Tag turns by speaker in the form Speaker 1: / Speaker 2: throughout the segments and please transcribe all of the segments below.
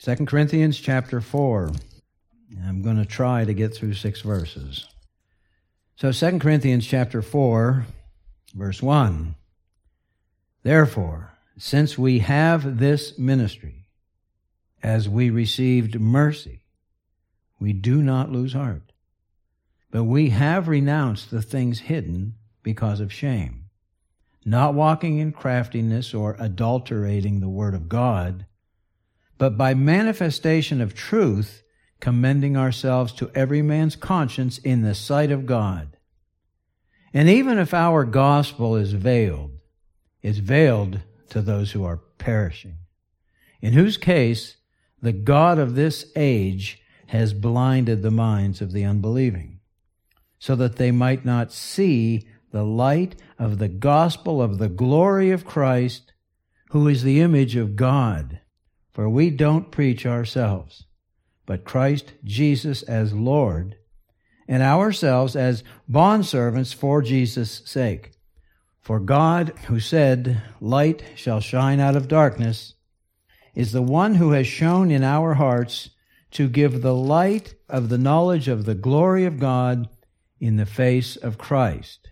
Speaker 1: 2 Corinthians chapter 4. I'm going to try to get through 6 verses. So 2 Corinthians chapter 4, verse 1. Therefore, since we have this ministry, as we received mercy, we do not lose heart. But we have renounced the things hidden because of shame, not walking in craftiness or adulterating the word of God, but by manifestation of truth, commending ourselves to every man's conscience in the sight of God. And even if our gospel is veiled, it's veiled to those who are perishing, in whose case the God of this age has blinded the minds of the unbelieving, so that they might not see the light of the gospel of the glory of Christ, who is the image of God. For we don't preach ourselves, but Christ Jesus as Lord, and ourselves as bondservants for Jesus' sake. For God, who said, "Light shall shine out of darkness," is the one who has shone in our hearts to give the light of the knowledge of the glory of God in the face of Christ.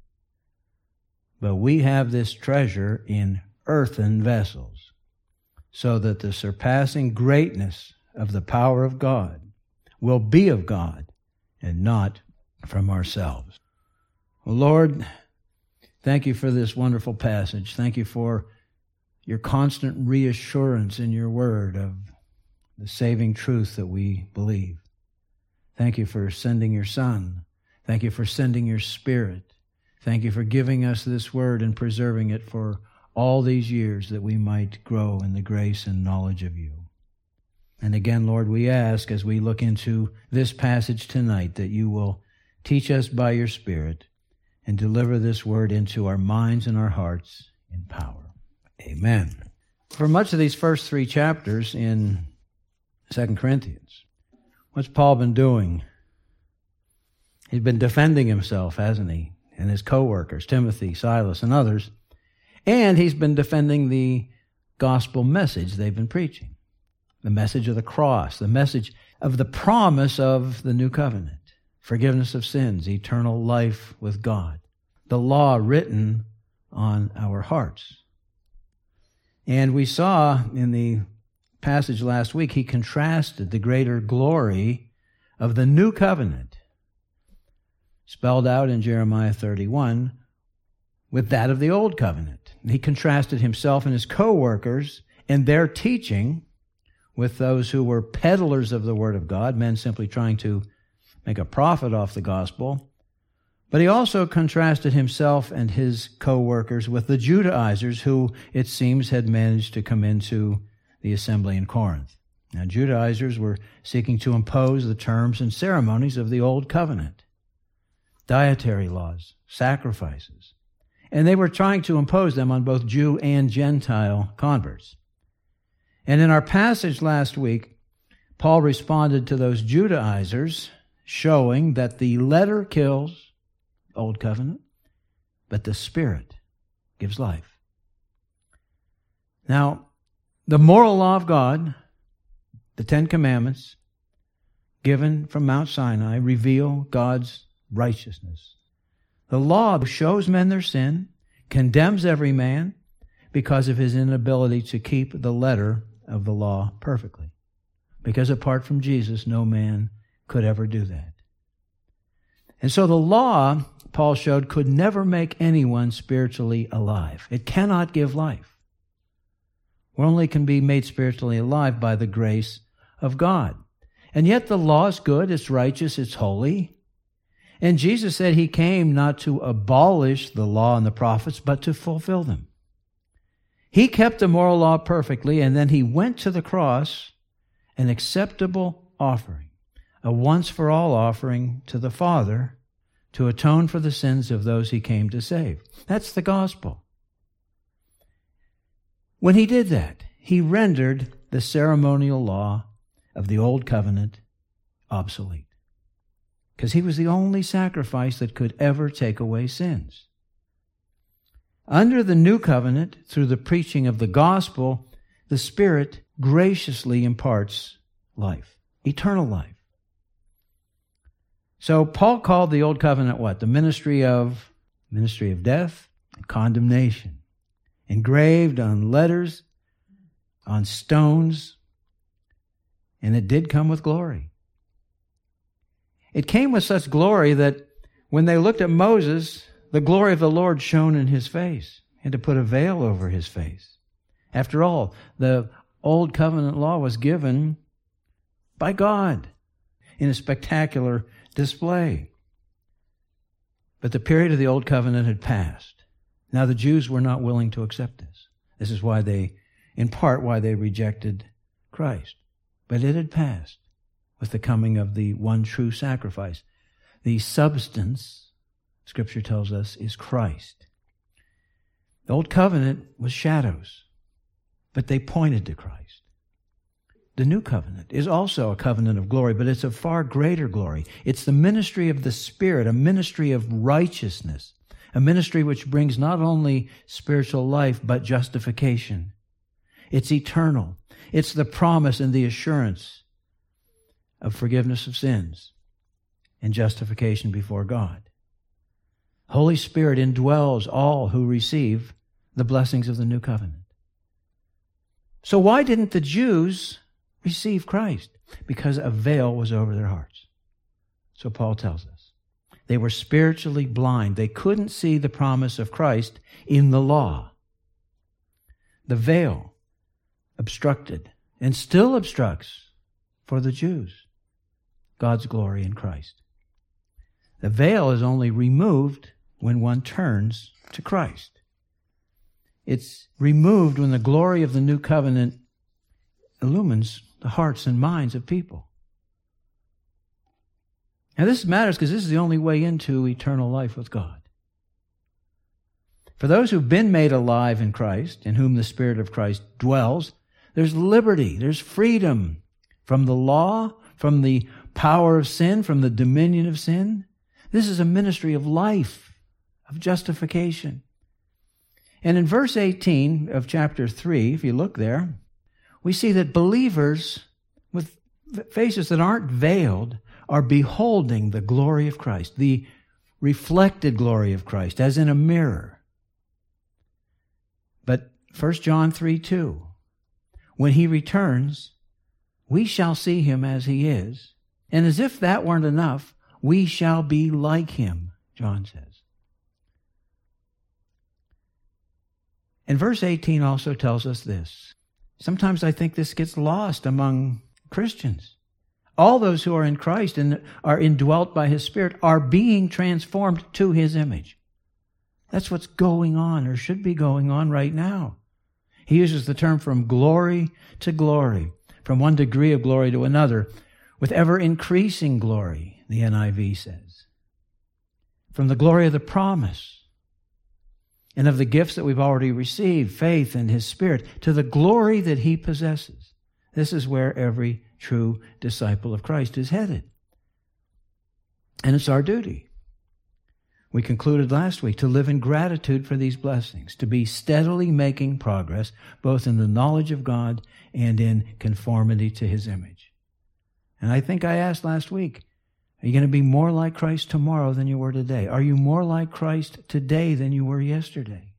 Speaker 1: But we have this treasure in earthen vessels, so that the surpassing greatness of the power of God will be of God and not from ourselves. Well, Lord, thank you for this wonderful passage. Thank you for your constant reassurance in your word of the saving truth that we believe. Thank you for sending your Son. Thank you for sending your Spirit. Thank you for giving us this word and preserving it for all these years that we might grow in the grace and knowledge of you. And again, Lord, we ask as we look into this passage tonight that you will teach us by your Spirit and deliver this word into our minds and our hearts in power. Amen. For much of these first 3 chapters in 2 Corinthians, what's Paul been doing? He's been defending himself, hasn't he? And his co-workers, Timothy, Silas, and others. And he's been defending the gospel message they've been preaching. The message of the cross, the message of the promise of the new covenant, forgiveness of sins, eternal life with God, the law written on our hearts. And we saw in the passage last week, he contrasted the greater glory of the new covenant, spelled out in Jeremiah 31, with that of the old covenant. He contrasted himself and his co-workers and their teaching with those who were peddlers of the word of God, men simply trying to make a profit off the gospel. But he also contrasted himself and his co-workers with the Judaizers who, it seems, had managed to come into the assembly in Corinth. Now, Judaizers were seeking to impose the terms and ceremonies of the old covenant, dietary laws, sacrifices, and they were trying to impose them on both Jew and Gentile converts. And in our passage last week, Paul responded to those Judaizers, showing that the letter kills, old covenant, but the Spirit gives life. Now, the moral law of God, the 10 Commandments, given from Mount Sinai, reveal God's righteousness. The law shows men their sin, condemns every man because of his inability to keep the letter of the law perfectly. Because apart from Jesus, no man could ever do that. And so the law, Paul showed, could never make anyone spiritually alive. It cannot give life. We only can be made spiritually alive by the grace of God. And yet the law is good, it's righteous, it's holy. And Jesus said he came not to abolish the law and the prophets, but to fulfill them. He kept the moral law perfectly, and then he went to the cross, an acceptable offering, a once-for-all offering to the Father to atone for the sins of those he came to save. That's the gospel. When he did that, he rendered the ceremonial law of the old covenant obsolete, because he was the only sacrifice that could ever take away sins. Under the new covenant, through the preaching of the gospel, the Spirit graciously imparts life, eternal life. So Paul called the old covenant what? The ministry of death and condemnation, engraved on letters, on stones, and it did come with glory. It came with such glory that when they looked at Moses, the glory of the Lord shone in his face. He had to put a veil over his face. After all, the old covenant law was given by God in a spectacular display. But the period of the old covenant had passed. Now the Jews were not willing to accept this. This is why in part, why they rejected Christ. But it had passed with the coming of the one true sacrifice. The substance, Scripture tells us, is Christ. The old covenant was shadows, but they pointed to Christ. The new covenant is also a covenant of glory, but it's of far greater glory. It's the ministry of the Spirit, a ministry of righteousness, a ministry which brings not only spiritual life, but justification. It's eternal. It's the promise and the assurance of forgiveness of sins and justification before God. Holy Spirit indwells all who receive the blessings of the new covenant. So why didn't the Jews receive Christ? Because a veil was over their hearts. So Paul tells us. They were spiritually blind. They couldn't see the promise of Christ in the law. The veil obstructed and still obstructs for the Jews God's glory in Christ. The veil is only removed when one turns to Christ. It's removed when the glory of the new covenant illumines the hearts and minds of people. Now this matters because this is the only way into eternal life with God. For those who've been made alive in Christ, in whom the Spirit of Christ dwells, there's liberty, there's freedom from the law, from the power of sin, from the dominion of sin. This is a ministry of life, of justification. And in verse 18 of chapter 3, if you look there, we see that believers with faces that aren't veiled are beholding the glory of Christ, the reflected glory of Christ, as in a mirror. But 1 John 3:2, when he returns, we shall see him as he is. And as if that weren't enough, we shall be like him, John says. And verse 18 also tells us this. Sometimes I think this gets lost among Christians. All those who are in Christ and are indwelt by his Spirit are being transformed to his image. That's what's going on, or should be going on right now. He uses the term from glory to glory, from one degree of glory to another, with ever increasing glory, the NIV says. From the glory of the promise and of the gifts that we've already received, faith and his Spirit, to the glory that he possesses. This is where every true disciple of Christ is headed. And it's our duty. We concluded last week to live in gratitude for these blessings, to be steadily making progress, both in the knowledge of God and in conformity to his image. And I think I asked last week, are you going to be more like Christ tomorrow than you were today? Are you more like Christ today than you were yesterday?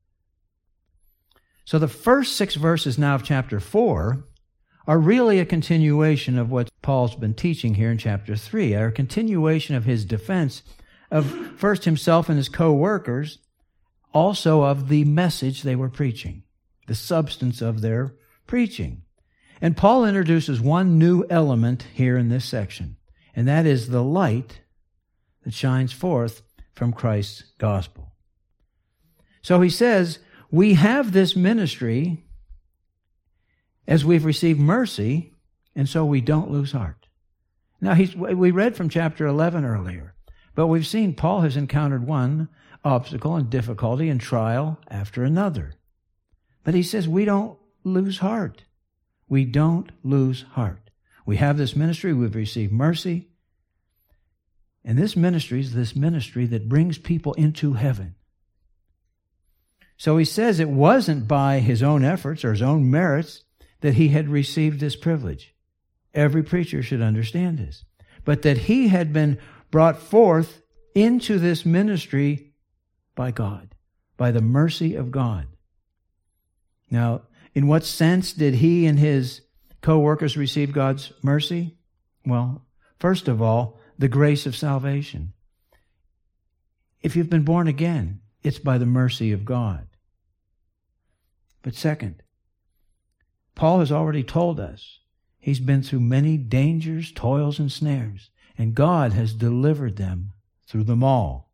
Speaker 1: So the first 6 verses now of chapter 4 are really a continuation of what Paul's been teaching here in chapter 3, a continuation of his defense of first himself and his co-workers, also of the message they were preaching, the substance of their preaching. And Paul introduces one new element here in this section, and that is the light that shines forth from Christ's gospel. So he says, we have this ministry as we've received mercy, and so we don't lose heart. Now, we read from chapter 11 earlier, but we've seen Paul has encountered one obstacle and difficulty and trial after another. But he says we don't lose heart. We don't lose heart. We have this ministry, we've received mercy, and this ministry is this ministry that brings people into heaven. So he says it wasn't by his own efforts or his own merits that he had received this privilege. Every preacher should understand this. But that he had been brought forth into this ministry by God, by the mercy of God. Now, in what sense did he and his co-workers receive God's mercy? Well, first of all, the grace of salvation. If you've been born again, it's by the mercy of God. But second, Paul has already told us he's been through many dangers, toils, and snares, and God has delivered them through them all.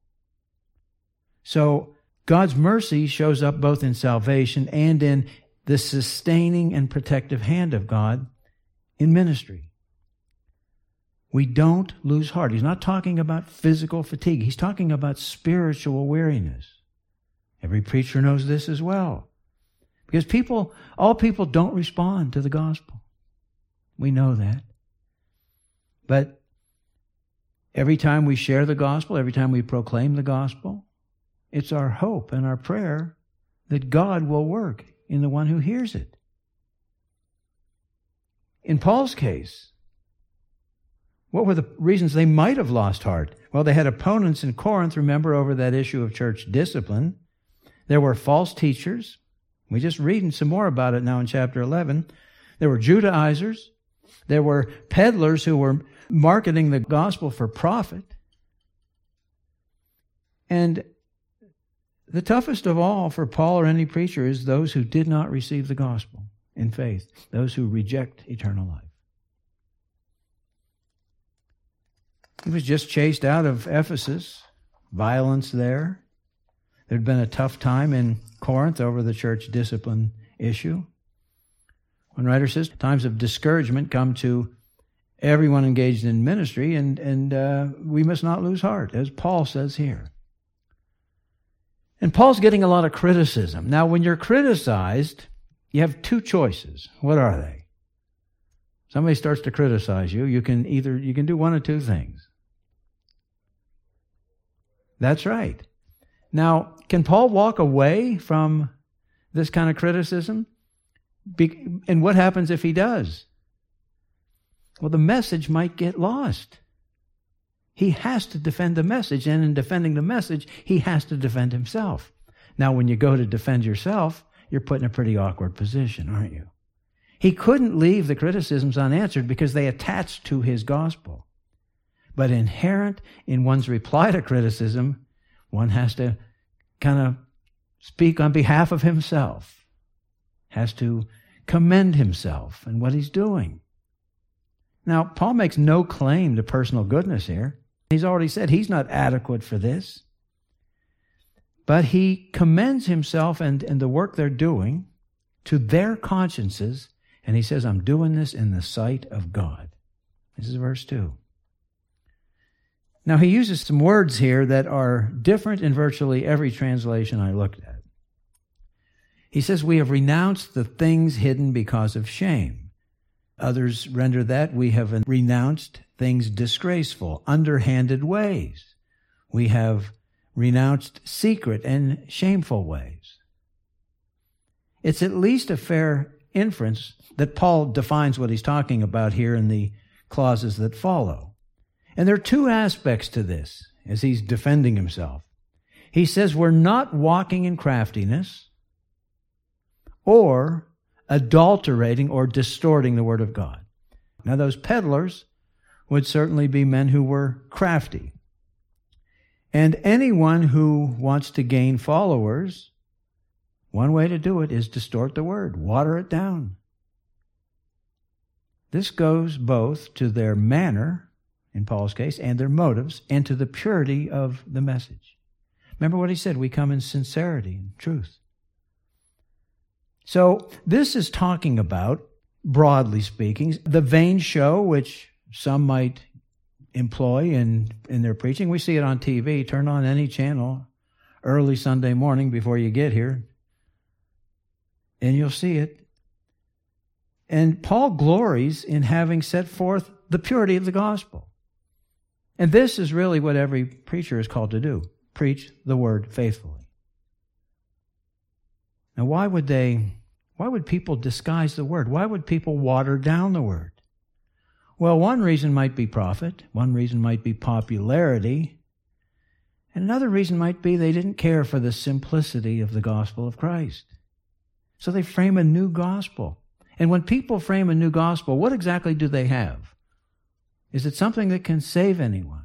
Speaker 1: So God's mercy shows up both in salvation and in the sustaining and protective hand of God in ministry. We don't lose heart. He's not talking about physical fatigue. He's talking about spiritual weariness. Every preacher knows this as well. Because all people don't respond to the gospel. We know that. But every time we share the gospel, every time we proclaim the gospel, it's our hope and our prayer that God will work in the one who hears it. In Paul's case, what were the reasons they might have lost heart? Well, they had opponents in Corinth, remember, over that issue of church discipline. There were false teachers. We're just reading some more about it now in chapter 11. There were Judaizers. There were peddlers who were marketing the gospel for profit. And the toughest of all for Paul or any preacher is those who did not receive the gospel in faith, those who reject eternal life. He was just chased out of Ephesus, violence there. There'd been a tough time in Corinth over the church discipline issue. One writer says, times of discouragement come to everyone engaged in ministry, and we must not lose heart, as Paul says here. And Paul's getting a lot of criticism. Now, when you're criticized, you have two choices. What are they? Somebody starts to criticize you. You can do one of two things. That's right. Now, can Paul walk away from this kind of criticism? And what happens if he does? Well, the message might get lost. He has to defend the message, and in defending the message, he has to defend himself. Now, when you go to defend yourself, you're put in a pretty awkward position, aren't you? He couldn't leave the criticisms unanswered because they attached to his gospel. But inherent in one's reply to criticism, one has to kind of speak on behalf of himself, has to commend himself and what he's doing. Now, Paul makes no claim to personal goodness here. He's already said he's not adequate for this. But he commends himself and the work they're doing to their consciences, and he says, I'm doing this in the sight of God. This is verse 2. Now, he uses some words here that are different in virtually every translation I looked at. He says, we have renounced the things hidden because of shame. Others render that, we have renounced things disgraceful, underhanded ways. We have renounced secret and shameful ways. It's at least a fair inference that Paul defines what he's talking about here in the clauses that follow. And there are two aspects to this as he's defending himself. He says we're not walking in craftiness or adulterating or distorting the Word of God. Now, those peddlers would certainly be men who were crafty. And anyone who wants to gain followers, one way to do it is distort the Word, water it down. This goes both to their manner, in Paul's case, and their motives, and to the purity of the message. Remember what he said, we come in sincerity and truth. So this is talking about, broadly speaking, the vain show which some might employ in their preaching. We see it on TV. Turn on any channel early Sunday morning before you get here, and you'll see it. And Paul glories in having set forth the purity of the gospel. And this is really what every preacher is called to do, preach the word faithfully. Now, why would they Why would people disguise the Word? Why would people water down the Word? Well, one reason might be profit. One reason might be popularity. And another reason might be they didn't care for the simplicity of the gospel of Christ. So they frame a new gospel. And when people frame a new gospel, what exactly do they have? Is it something that can save anyone?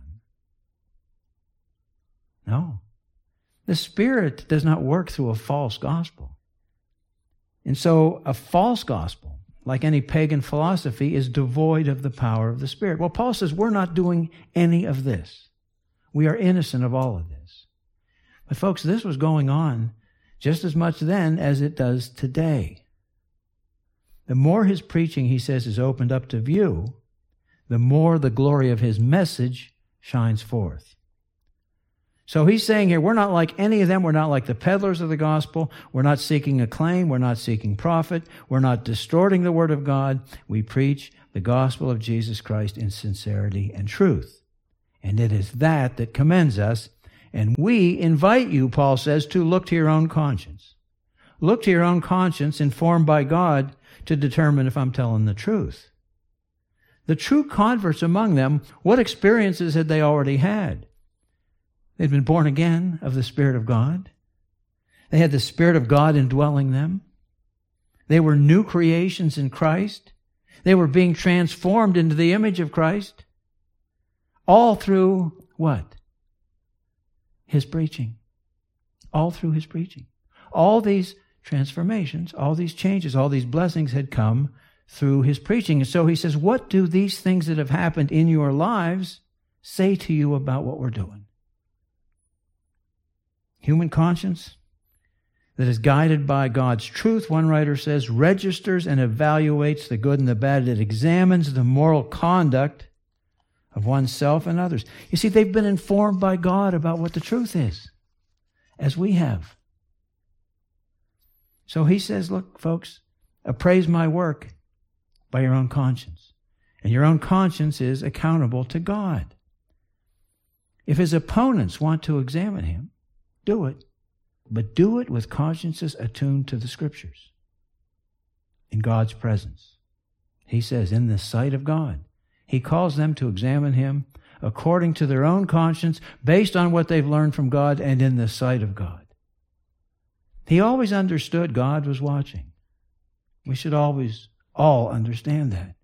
Speaker 1: No. The Spirit does not work through a false gospel. And so a false gospel, like any pagan philosophy, is devoid of the power of the Spirit. Well, Paul says we're not doing any of this. We are innocent of all of this. But folks, this was going on just as much then as it does today. The more his preaching, he says, is opened up to view, the more the glory of his message shines forth. So he's saying here, we're not like any of them. We're not like the peddlers of the gospel. We're not seeking acclaim. We're not seeking profit. We're not distorting the word of God. We preach the gospel of Jesus Christ in sincerity and truth. And it is that commends us. And we invite you, Paul says, to look to your own conscience. Look to your own conscience informed by God to determine if I'm telling the truth. The true converts among them, what experiences had they already had? They'd been born again of the Spirit of God. They had the Spirit of God indwelling them. They were new creations in Christ. They were being transformed into the image of Christ. All through what? His preaching. All through his preaching. All these transformations, all these changes, all these blessings had come through his preaching. And so he says, what do these things that have happened in your lives say to you about what we're doing? Human conscience that is guided by God's truth, one writer says, registers and evaluates the good and the bad. It examines the moral conduct of oneself and others. You see, they've been informed by God about what the truth is, as we have. So he says, look, folks, appraise my work by your own conscience. And your own conscience is accountable to God. If his opponents want to examine him, do it. But do it with consciences attuned to the Scriptures. In God's presence. He says, in the sight of God. He calls them to examine him according to their own conscience, based on what they've learned from God and in the sight of God. He always understood God was watching. We should always all understand that.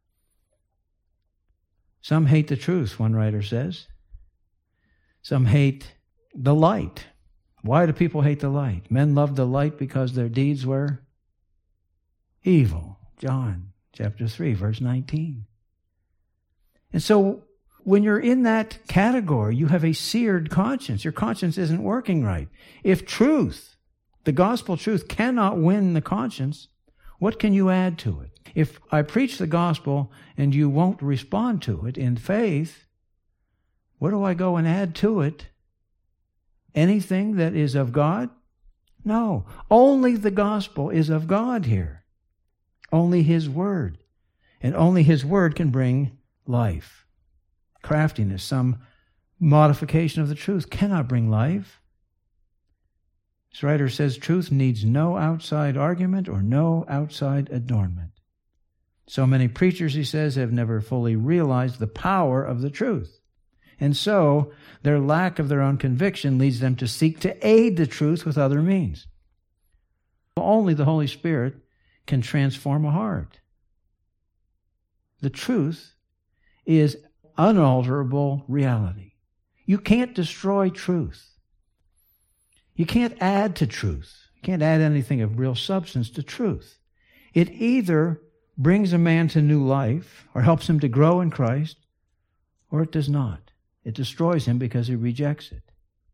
Speaker 1: Some hate the truth, one writer says. Some hate the light. Why do people hate the light? Men love the light because their deeds were evil. John chapter 3, verse 19. And so when you're in that category, you have a seared conscience. Your conscience isn't working right. If truth, the gospel truth, cannot win the conscience, what can you add to it? If I preach the gospel and you won't respond to it in faith, what do I go and add to it? Anything that is of God? No. Only the gospel is of God here. Only his word. And only his word can bring life. Craftiness, some modification of the truth, cannot bring life. This writer says truth needs no outside argument or no outside adornment. So many preachers, he says, have never fully realized the power of the truth. And so their lack of their own conviction leads them to seek to aid the truth with other means. Only the Holy Spirit can transform a heart. The truth is unalterable reality. You can't destroy truth. You can't add to truth. You can't add anything of real substance to truth. It either brings a man to new life or helps him to grow in Christ, or it does not. It destroys him because he rejects it.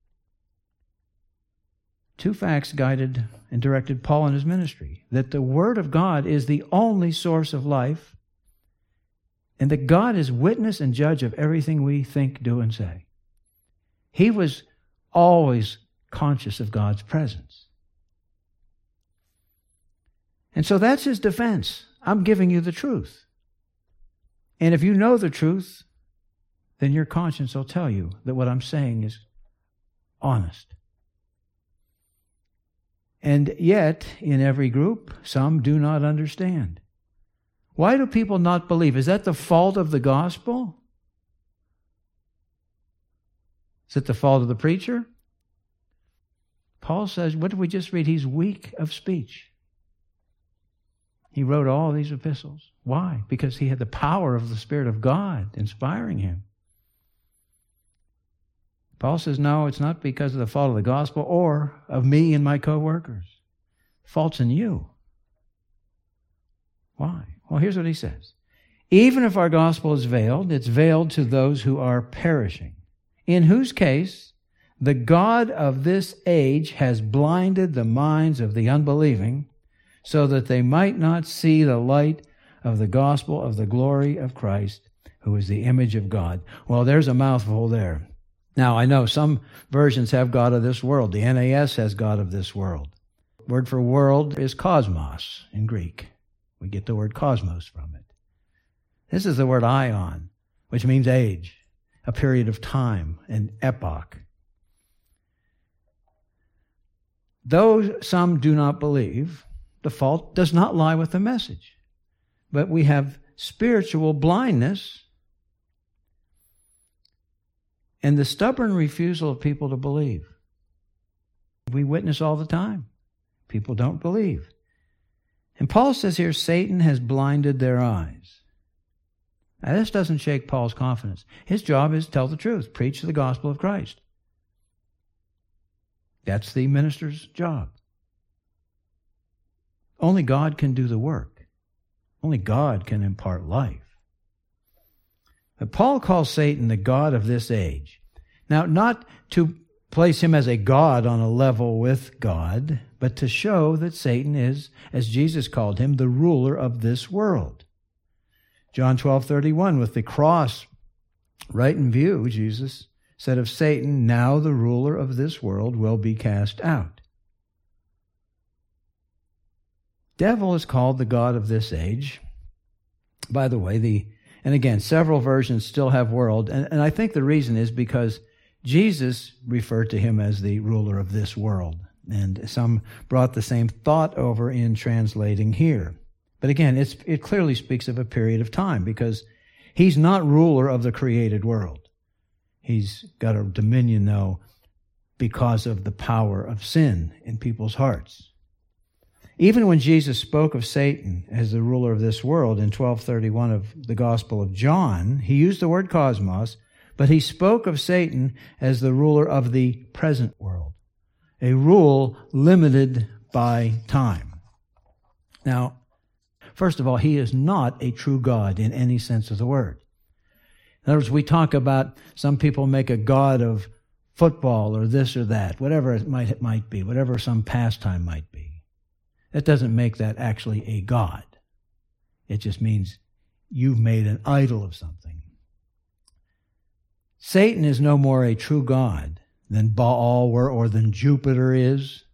Speaker 1: Two facts guided and directed Paul in his ministry: that the Word of God is the only source of life, and that God is witness and judge of everything we think, do, and say. He was always conscious of God's presence. And so that's his defense. I'm giving you the truth. And if you know the truth, then your conscience will tell you that what I'm saying is honest. And yet, in every group, some do not understand. Why do people not believe? Is that the fault of the gospel? Is it the fault of the preacher? Paul says, what did we just read? He's weak of speech. He wrote all these epistles. Why? Because he had the power of the Spirit of God inspiring him. Paul says, no, it's not because of the fault of the gospel or of me and my co-workers. The fault's in you. Why? Well, here's what he says. Even if our gospel is veiled, it's veiled to those who are perishing, in whose case the God of this age has blinded the minds of the unbelieving, so that they might not see the light of the gospel of the glory of Christ, who is the image of God. Well, there's a mouthful there. Now, I know some versions have God of this world. The NAS has God of this world. Word for world is cosmos in Greek. We get the word cosmos from it. This is the word aion, which means age, a period of time, an epoch. Though some do not believe, the fault does not lie with the message. But we have spiritual blindness and the stubborn refusal of people to believe. We witness all the time. People don't believe. And Paul says here, Satan has blinded their eyes. Now, this doesn't shake Paul's confidence. His job is to tell the truth, preach the gospel of Christ. That's the minister's job. Only God can do the work. Only God can impart life. But Paul calls Satan the god of this age. Now, not to place him as a god on a level with God, but to show that Satan is, as Jesus called him, the ruler of this world. John 12:31, with the cross right in view, Jesus said of Satan, now the ruler of this world will be cast out. Devil is called the god of this age. By the way, and again, several versions still have world, and I think the reason is because Jesus referred to him as the ruler of this world, and some brought the same thought over in translating here. But again, it clearly speaks of a period of time, because he's not ruler of the created world. He's got a dominion, though, because of the power of sin in people's hearts. Even when Jesus spoke of Satan as the ruler of this world in 12:31 of the Gospel of John, he used the word cosmos, but he spoke of Satan as the ruler of the present world, a rule limited by time. Now, first of all, he is not a true God in any sense of the word. In other words, we talk about some people make a god of football or this or that, whatever it might be, whatever some pastime might be. That doesn't make that actually a god. It just means you've made an idol of something. Satan is no more a true god than Baal were or than Jupiter is.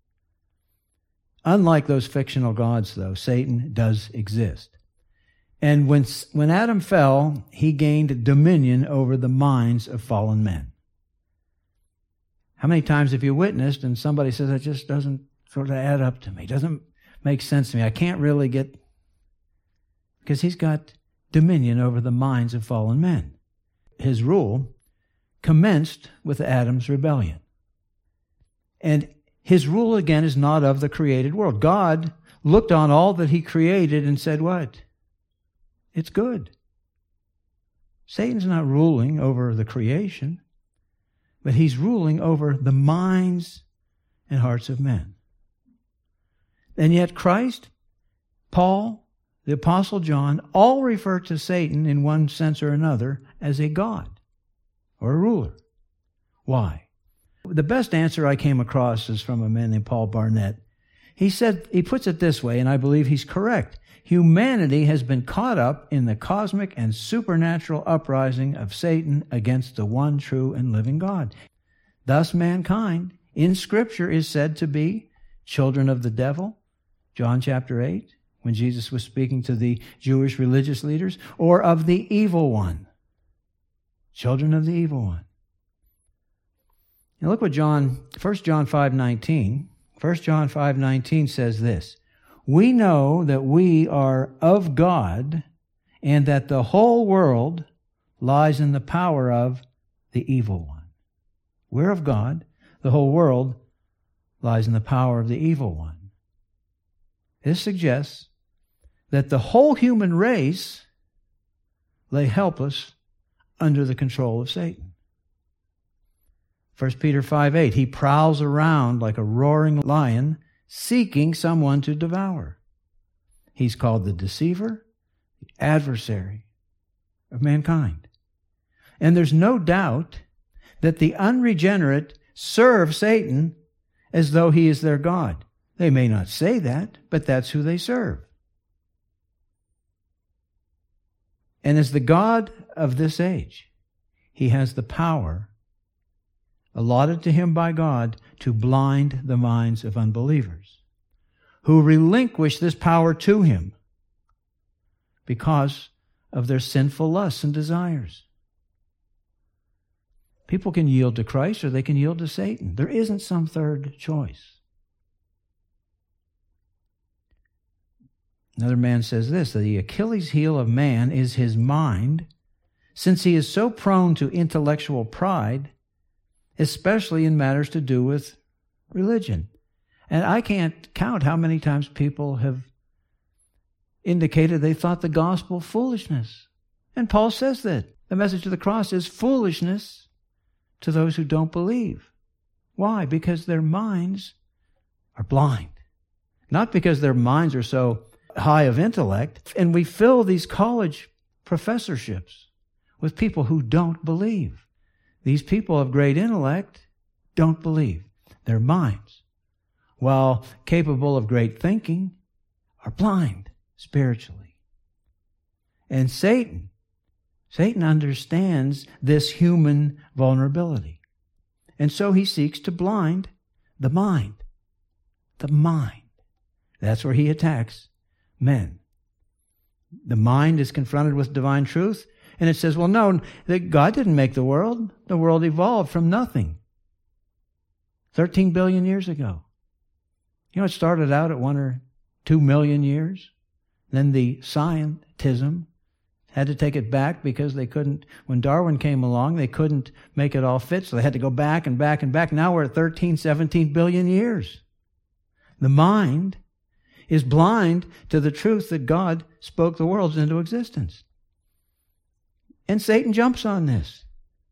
Speaker 1: Unlike those fictional gods, though, Satan does exist. And when Adam fell, he gained dominion over the minds of fallen men. How many times have you witnessed and somebody says, it just doesn't sort of add up to me, doesn't make sense to me, I can't really get... Because he's got dominion over the minds of fallen men. His rule commenced with Adam's rebellion. And his rule, again, is not of the created world. God looked on all that he created and said, what? It's good. Satan's not ruling over the creation, but he's ruling over the minds and hearts of men. And yet Christ, Paul, the Apostle John, all refer to Satan in one sense or another as a god or a ruler. Why? The best answer I came across is from a man named Paul Barnett. He puts it this way, and I believe he's correct. Humanity has been caught up in the cosmic and supernatural uprising of Satan against the one true and living God. Thus mankind, in Scripture, is said to be children of the devil, John chapter 8, when Jesus was speaking to the Jewish religious leaders, or of the evil one, children of the evil one. Now look what 1 John 5:19, 1 John 5:19 says this, "We know that we are of God, and that the whole world lies in the power of the evil one." We're of God. The whole world lies in the power of the evil one. This suggests that the whole human race lay helpless under the control of Satan. 1 Peter 5:8, he prowls around like a roaring lion, seeking someone to devour. He's called the deceiver, the adversary of mankind. And there's no doubt that the unregenerate serve Satan as though he is their God. They may not say that, but that's who they serve. And as the God of this age, he has the power allotted to him by God to blind the minds of unbelievers, who relinquish this power to him because of their sinful lusts and desires. People can yield to Christ or they can yield to Satan. There isn't some third choice. Another man says this, that the Achilles heel of man is his mind, since he is so prone to intellectual pride, especially in matters to do with religion. And I can't count how many times people have indicated they thought the gospel foolishness. And Paul says that the message of the cross is foolishness to those who don't believe. Why? Because their minds are blind. Not because their minds are so high of intellect. And we fill these college professorships with people who don't believe. These people of great intellect don't believe. Their minds, while capable of great thinking, are blind spiritually. And Satan understands this human vulnerability. And so he seeks to blind the mind. The mind. That's where he attacks men. The mind is confronted with divine truth, and it says, well, no, that God didn't make the world. The world evolved from nothing 13 billion years ago. You know, it started out at 1 or 2 million years. Then the scientism had to take it back because they couldn't, when Darwin came along, they couldn't make it all fit, so they had to go back and back and back. Now we're at 13, 17 billion years. The mind is blind to the truth that God spoke the worlds into existence. And Satan jumps on this.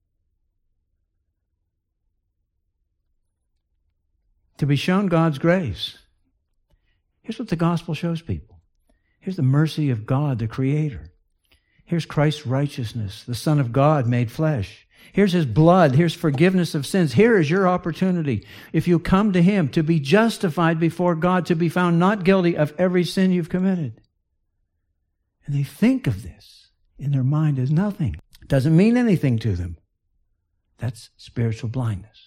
Speaker 1: To be shown God's grace. Here's what the gospel shows people. Here's the mercy of God, the Creator. Here's Christ's righteousness, the Son of God made flesh. Here's His blood. Here's forgiveness of sins. Here is your opportunity. If you come to Him, to be justified before God, to be found not guilty of every sin you've committed. And they think of this in their mind as nothing. It doesn't mean anything to them. That's spiritual blindness.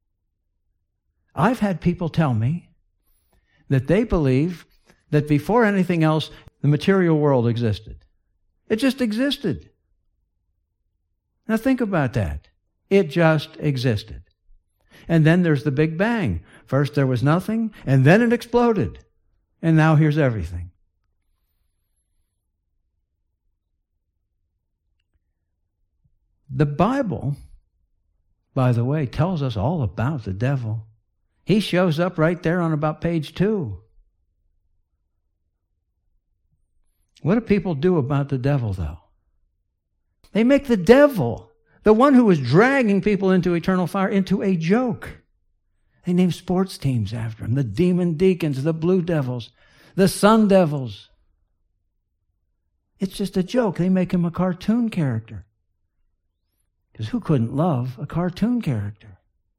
Speaker 1: I've had people tell me that they believe that before anything else, the material world existed. It just existed. Now think about that. It just existed. And then there's the Big Bang. First there was nothing, and then it exploded. And now here's everything. The Bible, by the way, tells us all about the devil. He shows up right there on about page 2. What do people do about the devil, though? They make the devil, the one who was dragging people into eternal fire, into a joke. They name sports teams after him. The Demon Deacons, the Blue Devils, the Sun Devils. It's just a joke. They make him a cartoon character. Because who couldn't love a cartoon character?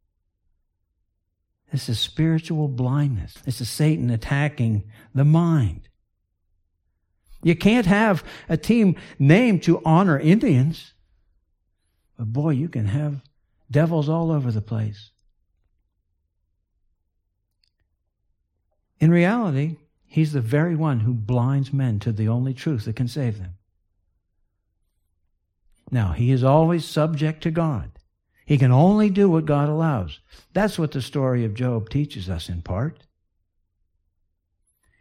Speaker 1: This is spiritual blindness. This is Satan attacking the mind. You can't have a team named to honor Indians. But boy, you can have devils all over the place. In reality, he's the very one who blinds men to the only truth that can save them. Now, he is always subject to God. He can only do what God allows. That's what the story of Job teaches us in part.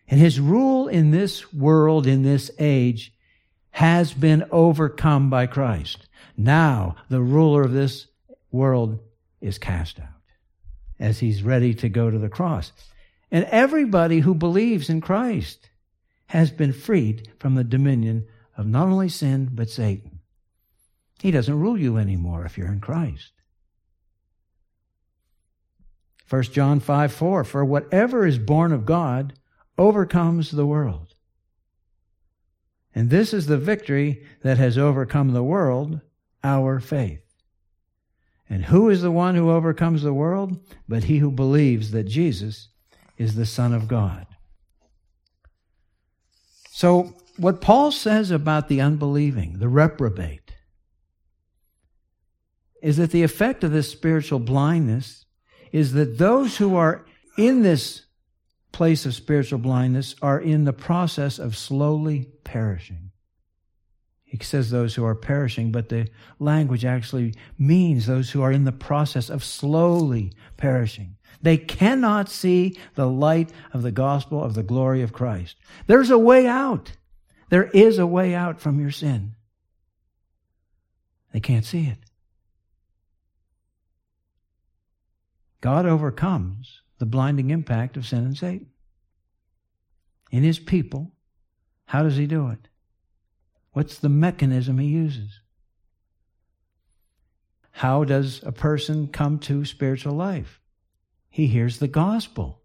Speaker 1: And his rule in this world, in this age, has been overcome by Christ. Now, the ruler of this world is cast out as he's ready to go to the cross. And everybody who believes in Christ has been freed from the dominion of not only sin, but Satan. He doesn't rule you anymore if you're in Christ. 1 John 5:4, for whatever is born of God overcomes the world. And this is the victory that has overcome the world, our faith. And who is the one who overcomes the world? But he who believes that Jesus is the Son of God. So, what Paul says about the unbelieving, the reprobate, is that the effect of this spiritual blindness is that those who are in this place of spiritual blindness are in the process of slowly perishing. He says those who are perishing, but the language actually means those who are in the process of slowly perishing. They cannot see the light of the gospel of the glory of Christ. There's a way out. There is a way out from your sin. They can't see it. God overcomes the blinding impact of sin and Satan. In his people, how does he do it? What's the mechanism he uses? How does a person come to spiritual life? He hears the gospel.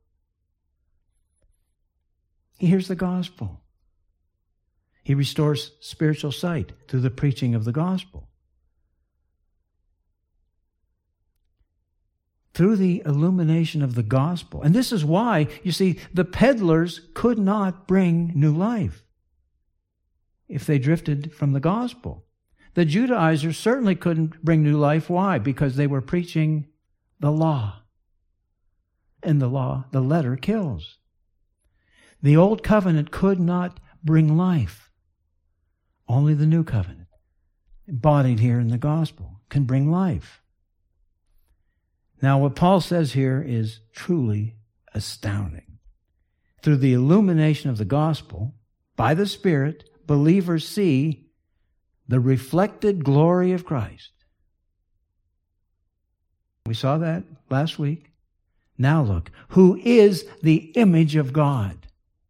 Speaker 1: He hears the gospel. He restores spiritual sight through the preaching of the gospel. Through the illumination of the gospel. And this is why, you see, the peddlers could not bring new life if they drifted from the gospel. The Judaizers certainly couldn't bring new life. Why? Because they were preaching the law. And the law, the letter, kills. The old covenant could not bring life. Only the new covenant, embodied here in the gospel, can bring life. Now, what Paul says here is truly astounding. Through the illumination of the gospel, by the Spirit, believers see the reflected glory of Christ. We saw that last week. Now look, who is the image of God?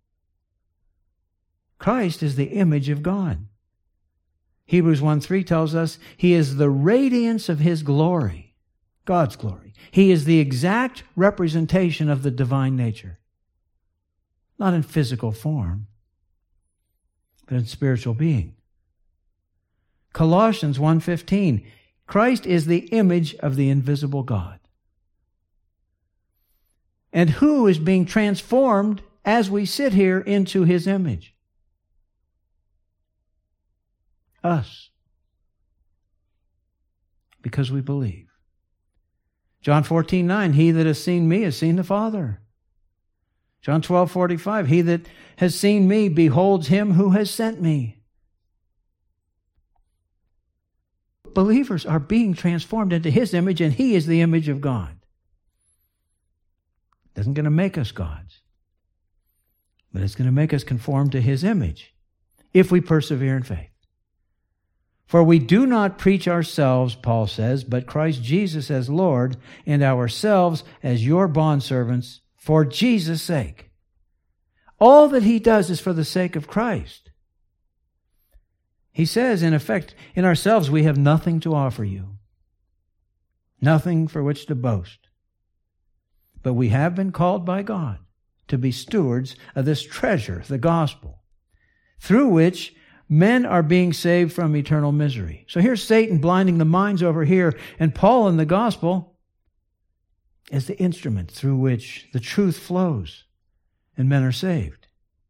Speaker 1: Christ is the image of God. Hebrews 1:3 tells us he is the radiance of his glory, God's glory. He is the exact representation of the divine nature. Not in physical form, but in spiritual being. Colossians 1:15, Christ is the image of the invisible God. And who is being transformed as we sit here into his image? Us. Because we believe. John 14:9, he that has seen me has seen the Father. John 12:45, he that has seen me beholds him who has sent me. Believers are being transformed into his image, and he is the image of God. It isn't going to make us gods, but it's going to make us conform to his image if we persevere in faith. For we do not preach ourselves, Paul says, but Christ Jesus as Lord, and ourselves as your bondservants for Jesus' sake. All that he does is for the sake of Christ. He says, in effect, in ourselves we have nothing to offer you, nothing for which to boast. But we have been called by God to be stewards of this treasure, the gospel, through which men are being saved from eternal misery. So here's Satan blinding the minds over here, and Paul in the gospel is the instrument through which the truth flows and men are saved.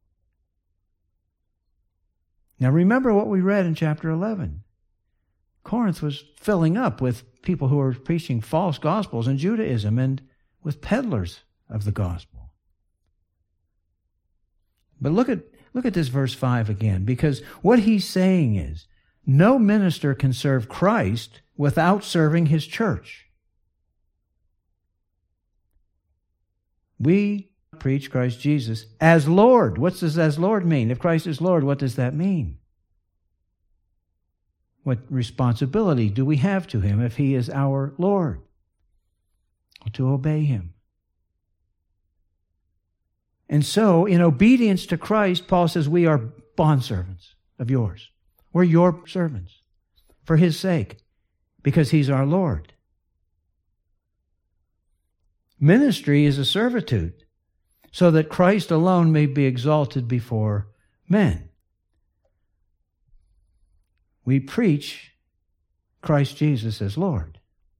Speaker 1: Now remember what we read in chapter 11. Corinth was filling up with people who were preaching false gospels in Judaism and with peddlers of the gospel. But look at this verse 5 again, because what he's saying is, no minister can serve Christ without serving his church. We preach Christ Jesus as Lord. What does as Lord mean? If Christ is Lord, what does that mean? What responsibility do we have to Him if He is our Lord? To obey Him. And so, in obedience to Christ, Paul says we are bondservants of yours. We're your servants for His sake, because He's our Lord. Ministry is a servitude, so that Christ alone may be exalted before men. We preach Christ Jesus as Lord.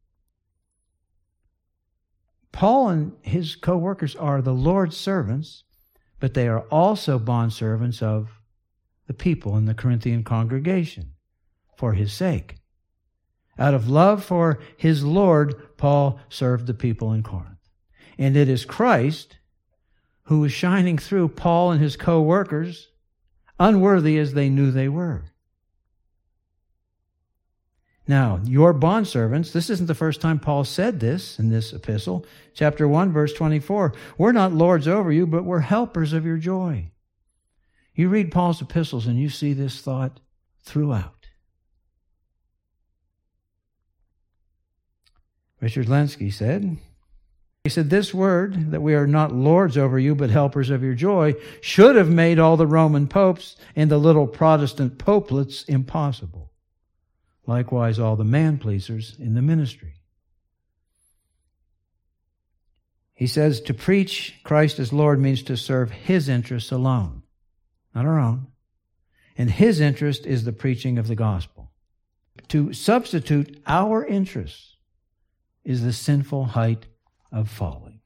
Speaker 1: Paul and his co-workers are the Lord's servants, but they are also bondservants of the people in the Corinthian congregation for His sake. Out of love for his Lord, Paul served the people in Corinth. And it is Christ who is shining through Paul and his co-workers, unworthy as they knew they were. Now, your bondservants, this isn't the first time Paul said this in this epistle. Chapter 1, verse 24, we're not lords over you, but we're helpers of your joy. You read Paul's epistles and you see this thought throughout. Richard Lenski said, this word, that we are not lords over you, but helpers of your joy, should have made all the Roman popes and the little Protestant popelets impossible. Likewise, all the man-pleasers in the ministry. He says to preach Christ as Lord means to serve His interests alone, not our own. And His interest is the preaching of the gospel. To substitute our interests is the sinful height of folly.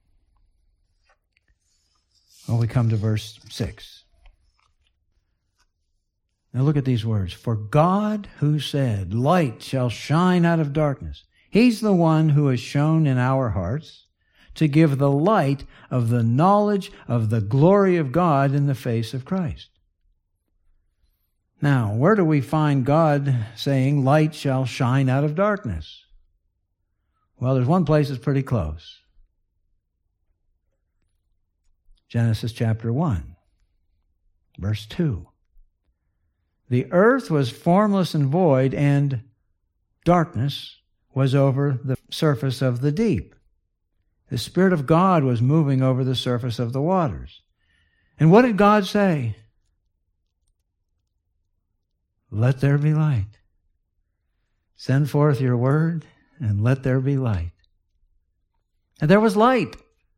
Speaker 1: Well, we come to verse 6. Now look at these words. For God who said, light shall shine out of darkness. He's the one who has shone in our hearts to give the light of the knowledge of the glory of God in the face of Christ. Now, where do we find God saying, light shall shine out of darkness? Well, there's one place that's pretty close. Genesis chapter 1, verse 2. The earth was formless and void, and darkness was over the surface of the deep. The Spirit of God was moving over the surface of the waters. And what did God say? Let there be light. Send forth your word, and let there be light. And there was light.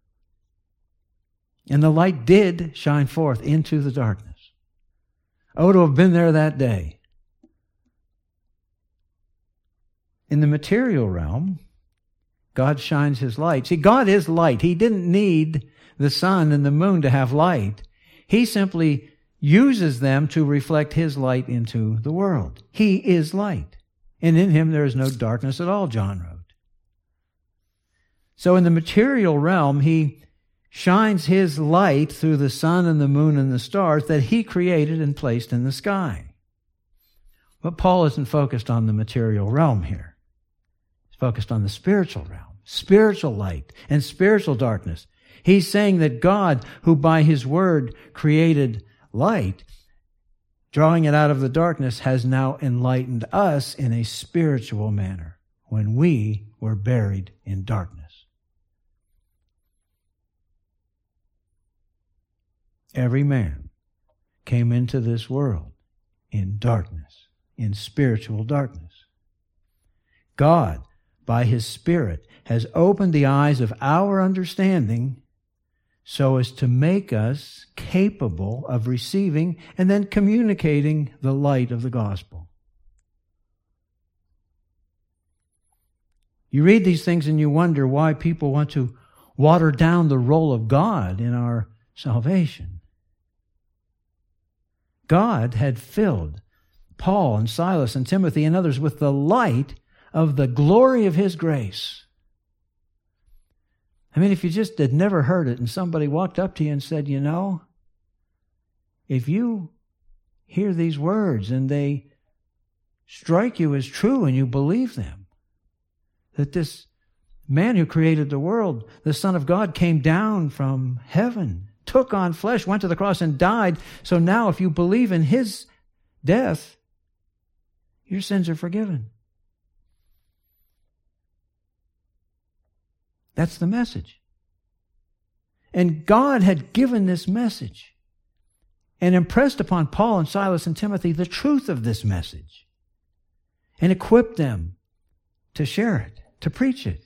Speaker 1: And the light did shine forth into the darkness. Oh, to have been there that day. In the material realm, God shines His light. See, God is light. He didn't need the sun and the moon to have light. He simply uses them to reflect His light into the world. He is light. And in Him there is no darkness at all, John wrote. So in the material realm, He shines His light through the sun and the moon and the stars that He created and placed in the sky. But Paul isn't focused on the material realm here. He's focused on the spiritual realm, spiritual light and spiritual darkness. He's saying that God, who by His word created light, drawing it out of the darkness, has now enlightened us in a spiritual manner when we were buried in darkness. Every man came into this world in darkness, in spiritual darkness. God, by His Spirit, has opened the eyes of our understanding so as to make us capable of receiving and then communicating the light of the gospel. You read these things and you wonder why people want to water down the role of God in our salvation. God had filled Paul and Silas and Timothy and others with the light of the glory of His grace. I mean, if you just had never heard it and somebody walked up to you and said, if you hear these words and they strike you as true and you believe them, that this man who created the world, the Son of God, came down from heaven, took on flesh, went to the cross and died. So now if you believe in his death, your sins are forgiven. That's the message. And God had given this message and impressed upon Paul and Silas and Timothy the truth of this message and equipped them to share it, to preach it.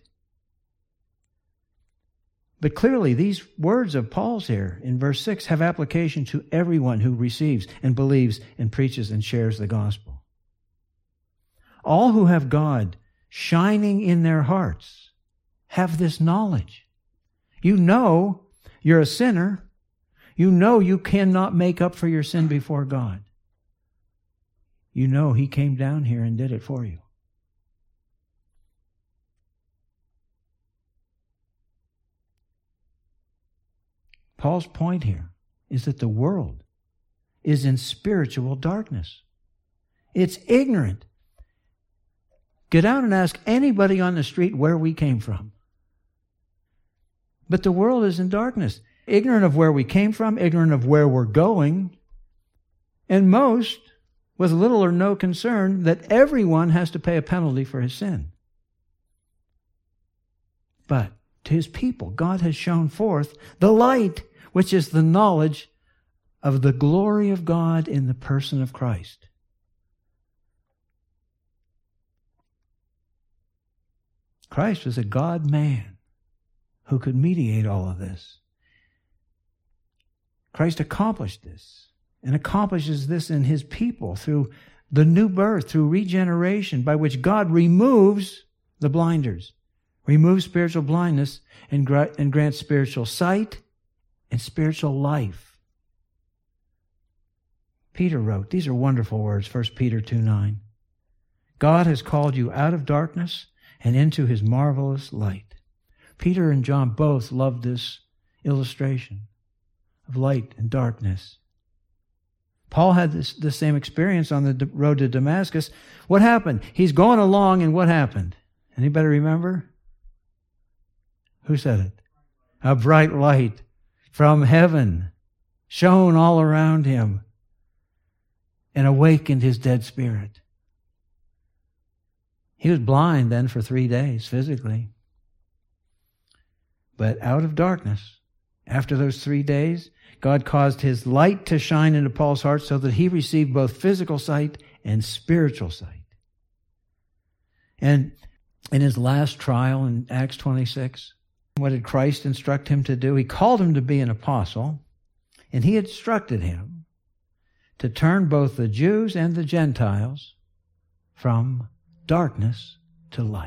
Speaker 1: But clearly, these words of Paul's here in verse 6 have application to everyone who receives and believes and preaches and shares the gospel. All who have God shining in their hearts have this knowledge. You know you're a sinner. You know you cannot make up for your sin before God. You know he came down here and did it for you. Paul's point here is that the world is in spiritual darkness. It's ignorant. Get out and ask anybody on the street where we came from. But the world is in darkness, ignorant of where we came from, ignorant of where we're going, and most with little or no concern that everyone has to pay a penalty for his sin. But to his people, God has shown forth the light, which is the knowledge of the glory of God in the person of Christ. Christ was a God-man who could mediate all of this. Christ accomplished this and accomplishes this in his people through the new birth, through regeneration, by which God removes the blinders, removes spiritual blindness, and grants spiritual sight and spiritual life. Peter wrote, these are wonderful words, 1 Peter 2:9. God has called you out of darkness and into his marvelous light. Peter and John both loved this illustration of light and darkness. Paul had the same experience on the road to Damascus. What happened? He's going along, and what happened? Anybody remember? Who said it? A bright light from heaven shone all around him and awakened his dead spirit. He was blind then for 3 days physically. But out of darkness, after those 3 days, God caused his light to shine into Paul's heart so that he received both physical sight and spiritual sight. And in his last trial in Acts 26, what did Christ instruct him to do? He called him to be an apostle, and he instructed him to turn both the Jews and the Gentiles from darkness to light.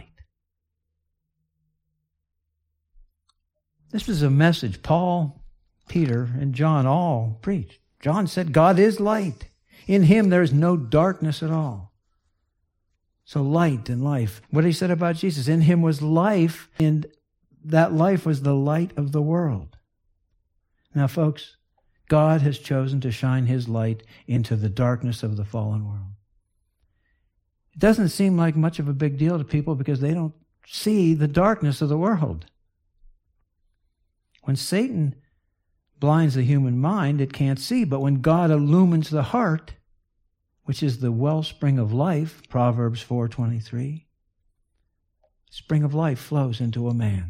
Speaker 1: This was a message Paul, Peter, and John all preached. John said, God is light. In him there is no darkness at all. So light and life. What he said about Jesus, in him was life, and that life was the light of the world. Now, folks, God has chosen to shine his light into the darkness of the fallen world. It doesn't seem like much of a big deal to people because they don't see the darkness of the world. When Satan blinds the human mind, it can't see. But when God illumines the heart, which is the wellspring of life, Proverbs 4:23, spring of life flows into a man.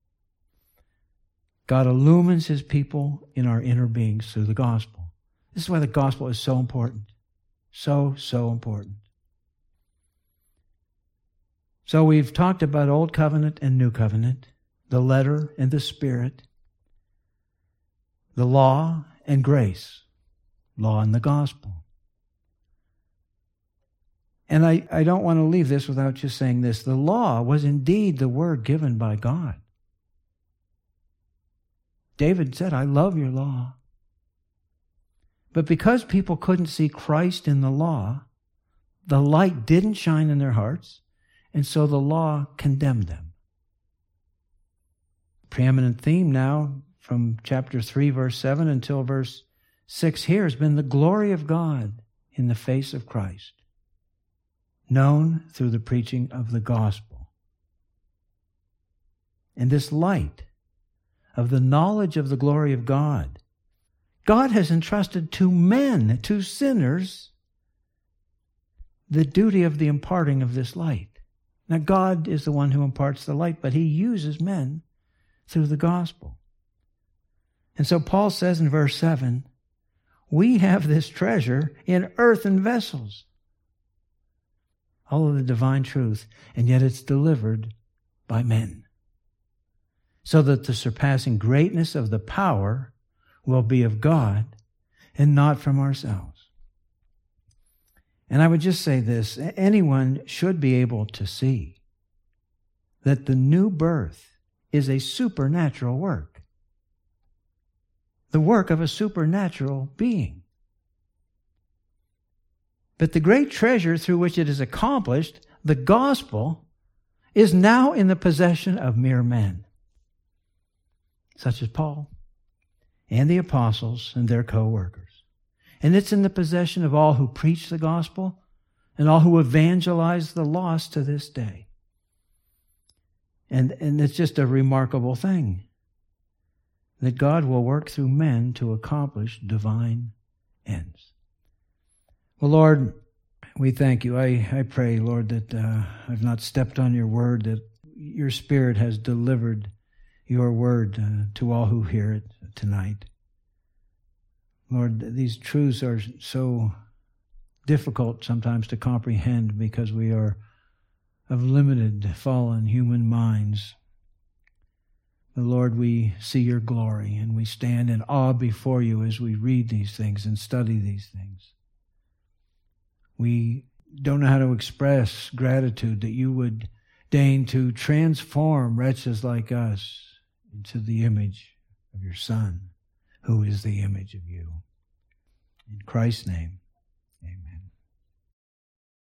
Speaker 1: God illumines his people in our inner beings through the gospel. This is why the gospel is so important. So important. So we've talked about Old Covenant and New Covenant, the letter and the Spirit, the law and grace, law and the gospel. And I don't want to leave this without just saying this. The law was indeed the word given by God. David said, I love your law. But because people couldn't see Christ in the law, the light didn't shine in their hearts, and so the law condemned them. Preeminent theme now from chapter 3, verse 7 until verse 6 here has been the glory of God in the face of Christ, known through the preaching of the gospel. and this light of the knowledge of the glory of God, God has entrusted to men, to sinners, the duty of the imparting of this light. Now, God is the one who imparts the light, but he uses men through the gospel. And so Paul says in verse 7, we have this treasure in earthen vessels. All of the divine truth, and yet it's delivered by men, so that the surpassing greatness of the power will be of God and not from ourselves. And I would just say this, anyone should be able to see that the new birth is a supernatural work, the work of a supernatural being. But the great treasure through which it is accomplished, the gospel, is now in the possession of mere men, such as Paul and the apostles and their co-workers. And it's in the possession of all who preach the gospel and all who evangelize the lost to this day. And it's just a remarkable thing that God will work through men to accomplish divine ends. Well, Lord, we thank you. I pray, Lord, that I've not stepped on your word, that your Spirit has delivered your word to all who hear it tonight. Lord, these truths are so difficult sometimes to comprehend because we are of limited, fallen human minds. But Lord, we see your glory and we stand in awe before you as we read these things and study these things. We don't know how to express gratitude that you would deign to transform wretches like us into the image of your Son, who is the image of you. In Christ's name.